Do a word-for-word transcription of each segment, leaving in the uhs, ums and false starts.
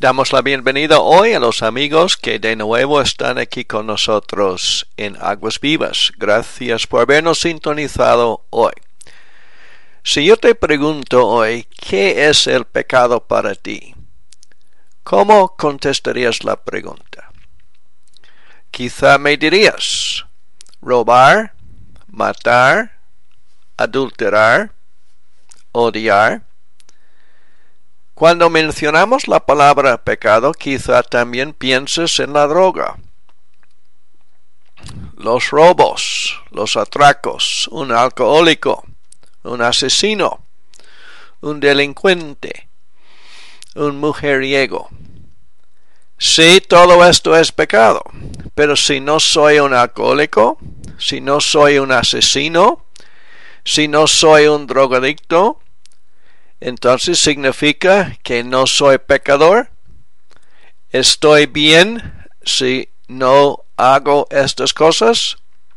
Damos la bienvenida hoy a los amigos que de nuevo están aquí con nosotros en Aguas Vivas. Gracias por habernos sintonizado hoy. Si yo te pregunto hoy, ¿qué es el pecado para ti? ¿Cómo contestarías la pregunta? Quizá me dirías, robar, matar, adulterar, odiar. Cuando mencionamos la palabra pecado, quizá también pienses en la droga, los robos, los atracos, un alcohólico, un asesino, un delincuente, un mujeriego. Sí, todo esto es pecado, pero si no soy un alcohólico, si no soy un asesino, si no soy un drogadicto, entonces significa que no soy pecador. ¿Estoy bien si no hago estas cosas?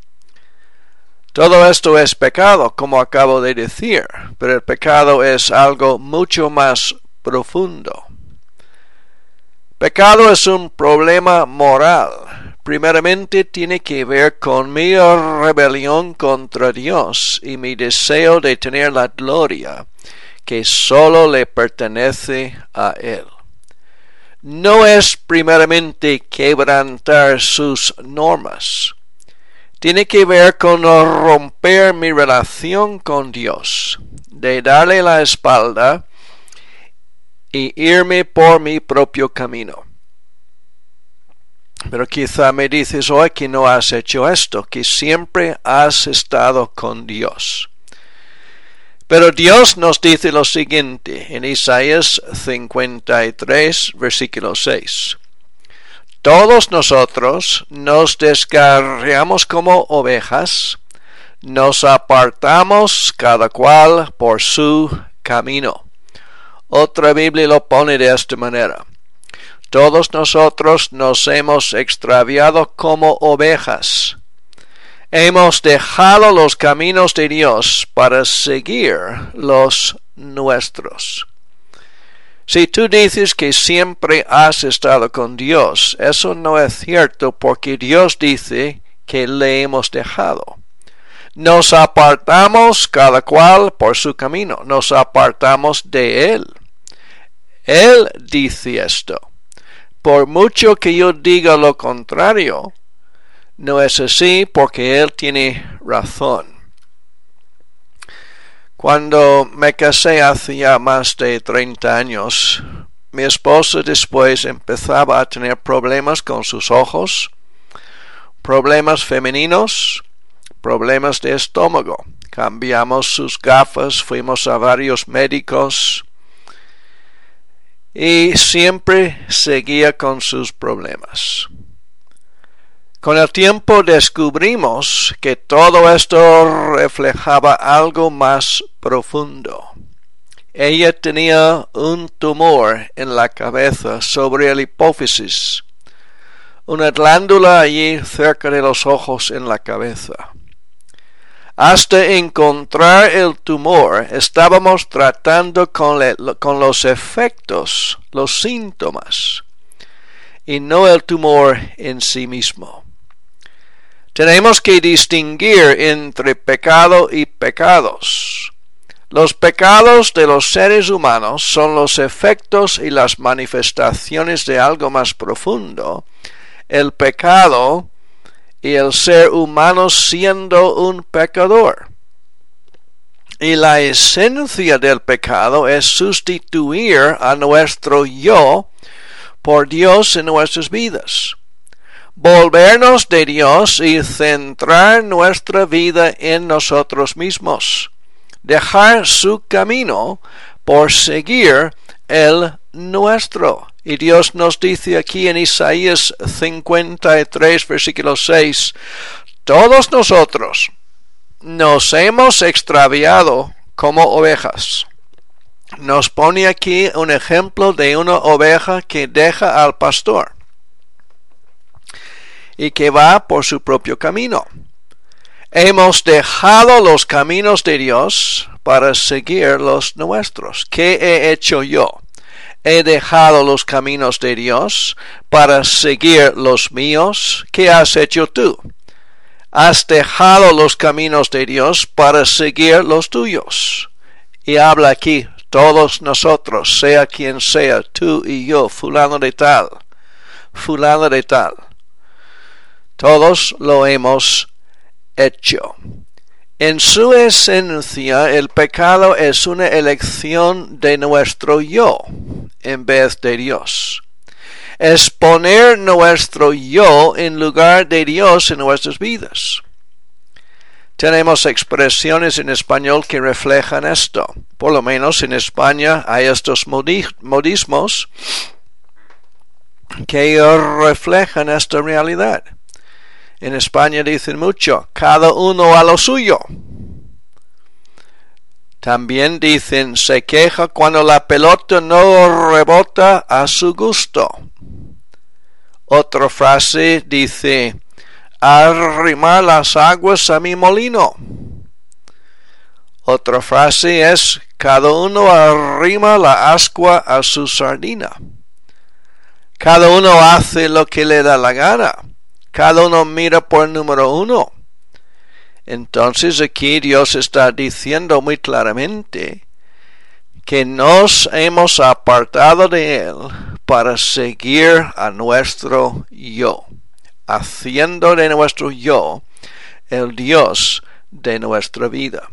Todo esto es pecado, como acabo de decir, pero el pecado es algo mucho más profundo. Pecado es un problema moral. Primeramente tiene que ver con mi rebelión contra Dios y mi deseo de tener la gloria que solo le pertenece a Él. No es primeramente quebrantar sus normas. Tiene que ver con romper mi relación con Dios, de darle la espalda y irme por mi propio camino. Pero quizá me dices hoy que no has hecho esto, que siempre has estado con Dios. Pero Dios nos dice lo siguiente en Isaías cincuenta y tres, versículo seis. Todos nosotros nos descarriamos como ovejas, nos apartamos cada cual por su camino. Otra Biblia lo pone de esta manera. Todos nosotros nos hemos extraviado como ovejas. Hemos dejado los caminos de Dios para seguir los nuestros. Si tú dices que siempre has estado con Dios, eso no es cierto porque Dios dice que le hemos dejado. Nos apartamos cada cual por su camino, nos apartamos de Él. Él dice esto. Por mucho que yo diga lo contrario, no es así porque Él tiene razón. Cuando me casé hace ya más de treinta años, mi esposa después empezaba a tener problemas con sus ojos, problemas femeninos, problemas de estómago. Cambiamos sus gafas, fuimos a varios médicos y siempre seguía con sus problemas. Con el tiempo descubrimos que todo esto reflejaba algo más profundo. Ella tenía un tumor en la cabeza sobre el hipófisis, una glándula allí cerca de los ojos en la cabeza. Hasta encontrar el tumor, estábamos tratando con, le, con los efectos, los síntomas, y no el tumor en sí mismo. Tenemos que distinguir entre pecado y pecados. Los pecados de los seres humanos son los efectos y las manifestaciones de algo más profundo. El pecado y el ser humano siendo un pecador. Y la esencia del pecado es sustituir a nuestro yo por Dios en nuestras vidas. Volvernos de Dios y centrar nuestra vida en nosotros mismos. Dejar su camino por seguir el nuestro. Y Dios nos dice aquí en Isaías cincuenta y tres, versículo seis, todos nosotros nos hemos extraviado como ovejas. Nos pone aquí un ejemplo de una oveja que deja al pastor y que va por su propio camino. Hemos dejado los caminos de Dios para seguir los nuestros. ¿Qué he hecho yo? he dejado los caminos de Dios para seguir los míos. ¿Qué has hecho tú? Has dejado los caminos de Dios para seguir los tuyos. Y habla aquí, todos nosotros, sea quien sea, tú y yo, fulano de tal, fulano de tal. Todos lo hemos hecho. En su esencia, el pecado es una elección de nuestro yo en vez de Dios. Es poner nuestro yo en lugar de Dios en nuestras vidas. Tenemos expresiones en español que reflejan esto. Por lo menos en España hay estos modismos que reflejan esta realidad. En España dicen mucho, cada uno a lo suyo. También dicen, se queja cuando la pelota no rebota a su gusto. Otra frase dice, arrimar las aguas a mi molino. Otra frase es, cada uno arrima la ascua a su sardina. Cada uno hace lo que le da la gana. Cada uno mira por número uno. Entonces aquí Dios está diciendo muy claramente que nos hemos apartado de Él para seguir a nuestro yo, haciendo de nuestro yo el Dios de nuestra vida.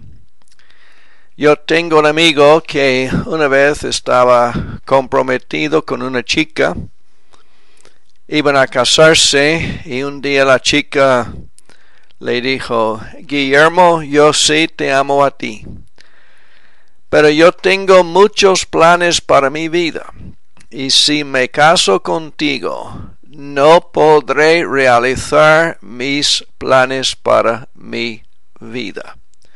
Yo tengo un amigo que una vez estaba comprometido con una chica. Iban a casarse y un día la chica le dijo, Guillermo, yo sí te amo a ti, pero yo tengo muchos planes para mi vida y si me caso contigo no podré realizar mis planes para mi vida.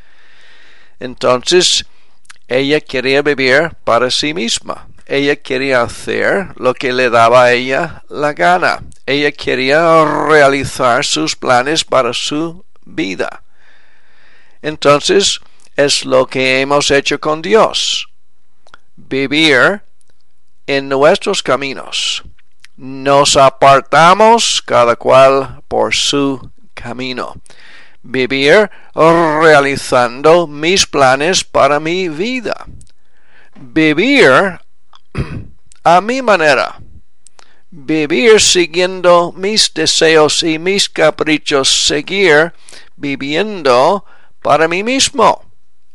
Entonces ella quería vivir para sí misma. Ella quería hacer lo que le daba a ella la gana. Ella quería realizar sus planes para su vida. Entonces, es lo que hemos hecho con Dios. Vivir en nuestros caminos. Nos apartamos cada cual por su camino. Vivir realizando mis planes para mi vida. Vivir a mi manera, vivir siguiendo mis deseos y mis caprichos, seguir viviendo para mí mismo.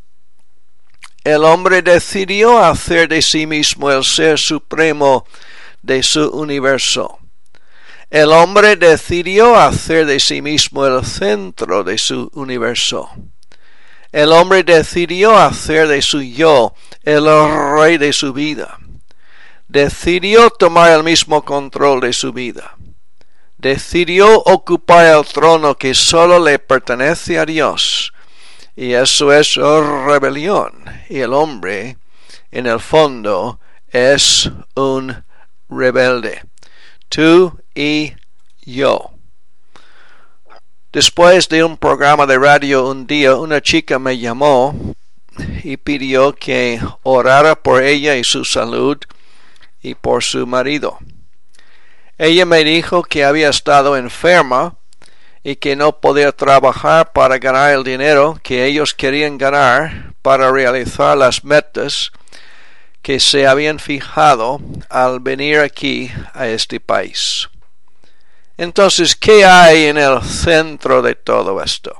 El hombre decidió hacer de sí mismo el ser supremo de su universo. El hombre decidió hacer de sí mismo el centro de su universo. El hombre decidió hacer de su yo el rey de su vida. Decidió tomar el mismo control de su vida. Decidió ocupar el trono que solo le pertenece a Dios. Y eso es rebelión. Y el hombre, en el fondo, es un rebelde. Tú y yo. Después de un programa de radio un día, una chica me llamó y pidió que orara por ella y su salud y por su marido. Ella me dijo que había estado enferma y que no podía trabajar para ganar el dinero que ellos querían ganar para realizar las metas que se habían fijado al venir aquí a este país. Entonces, ¿qué hay en el centro de todo esto?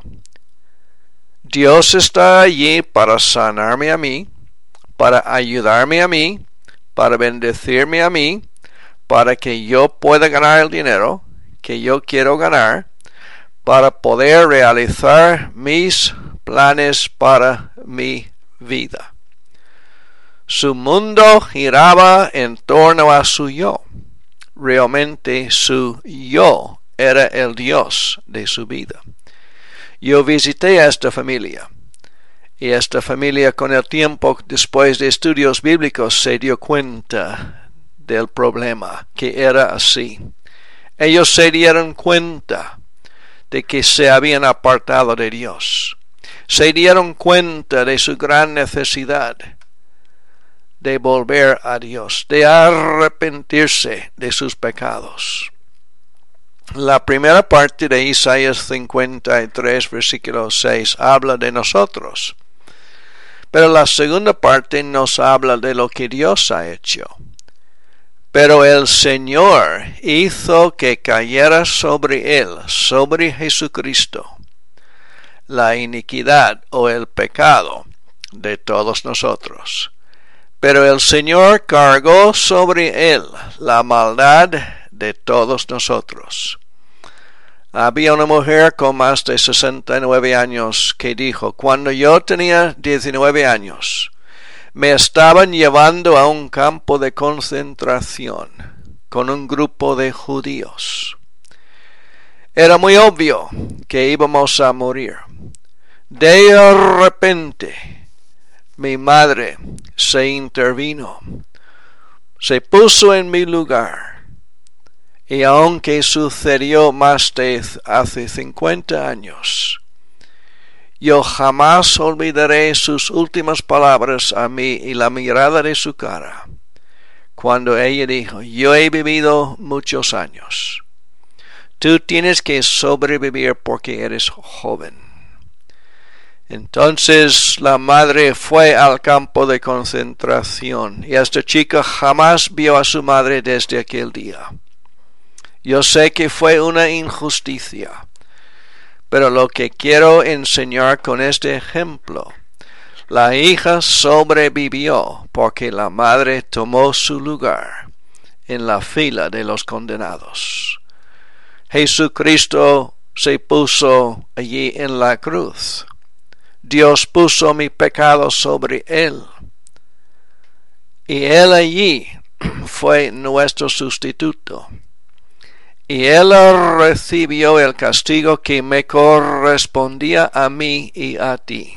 Dios está allí para sanarme a mí, para ayudarme a mí, para bendecirme a mí, para que yo pueda ganar el dinero que yo quiero ganar, para poder realizar mis planes para mi vida. Su mundo giraba en torno a su yo. Realmente su yo era el Dios de su vida. Yo visité a esta familia. Y esta familia con el tiempo, después de estudios bíblicos, se dio cuenta del problema, que era así. Ellos se dieron cuenta de que se habían apartado de Dios. Se dieron cuenta de su gran necesidad de volver a Dios, de arrepentirse de sus pecados. La primera parte de Isaías cincuenta y tres, versículo seis, habla de nosotros. Pero la segunda parte nos habla de lo que Dios ha hecho. Pero el Señor hizo que cayera sobre él, sobre Jesucristo, la iniquidad o el pecado de todos nosotros. Pero el Señor cargó sobre él la maldad de todos nosotros. Había una mujer con más de sesenta y nueve años que dijo: cuando yo tenía diecinueve años, me estaban llevando a un campo de concentración con un grupo de judíos. Era muy obvio que íbamos a morir. De repente, mi madre se intervino, se puso en mi lugar. Y aunque sucedió más de hace cincuenta años, yo jamás olvidaré sus últimas palabras a mí y la mirada de su cara, cuando ella dijo: yo he vivido muchos años. Tú tienes que sobrevivir porque eres joven. Entonces la madre fue al campo de concentración y esta chica jamás vio a su madre desde aquel día. Yo sé que fue una injusticia, pero lo que quiero enseñar con este ejemplo, la hija sobrevivió porque la madre tomó su lugar en la fila de los condenados. Jesucristo se puso allí en la cruz. Dios puso mi pecado sobre él. Y él allí fue nuestro sustituto. Y él recibió el castigo que me correspondía a mí y a ti.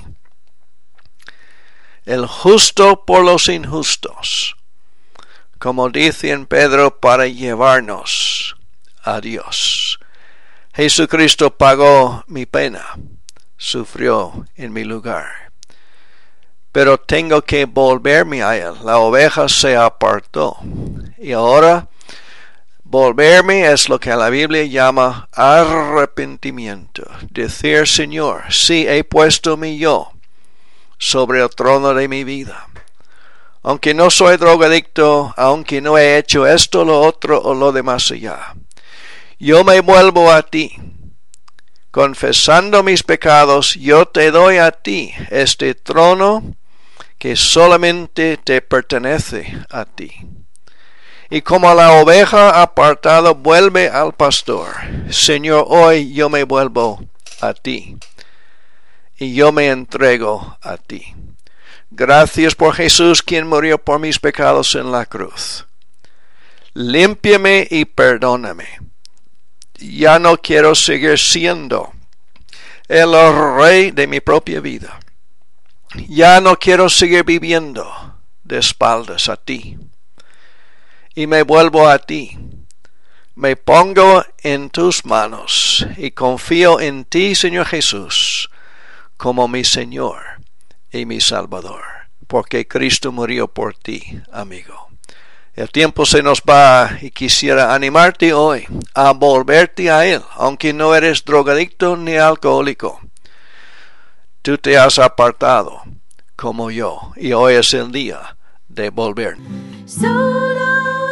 El justo por los injustos, como dice en Pedro, para llevarnos a Dios. Jesucristo pagó mi pena, sufrió en mi lugar. Pero tengo que volverme a él. La oveja se apartó. Y ahora volverme es lo que la Biblia llama arrepentimiento. Decir: Señor, sí, he puesto mi yo sobre el trono de mi vida. Aunque no soy drogadicto, aunque no he hecho esto, lo otro o lo demás allá, yo me vuelvo a ti. Confesando mis pecados, yo te doy a ti este trono que solamente te pertenece a ti. Y como la oveja apartada vuelve al pastor, Señor, hoy yo me vuelvo a ti. Y yo me entrego a ti. Gracias por Jesús, quien murió por mis pecados en la cruz. Límpiame y perdóname. Ya no quiero seguir siendo el rey de mi propia vida. Ya no quiero seguir viviendo de espaldas a ti. Y me vuelvo a ti. Me pongo en tus manos y confío en ti, Señor Jesús, como mi Señor y mi Salvador, porque Cristo murió por ti, amigo. El tiempo se nos va y quisiera animarte hoy a volverte a Él, aunque no eres drogadicto ni alcohólico. Tú te has apartado como yo y hoy es el día de volver. Solo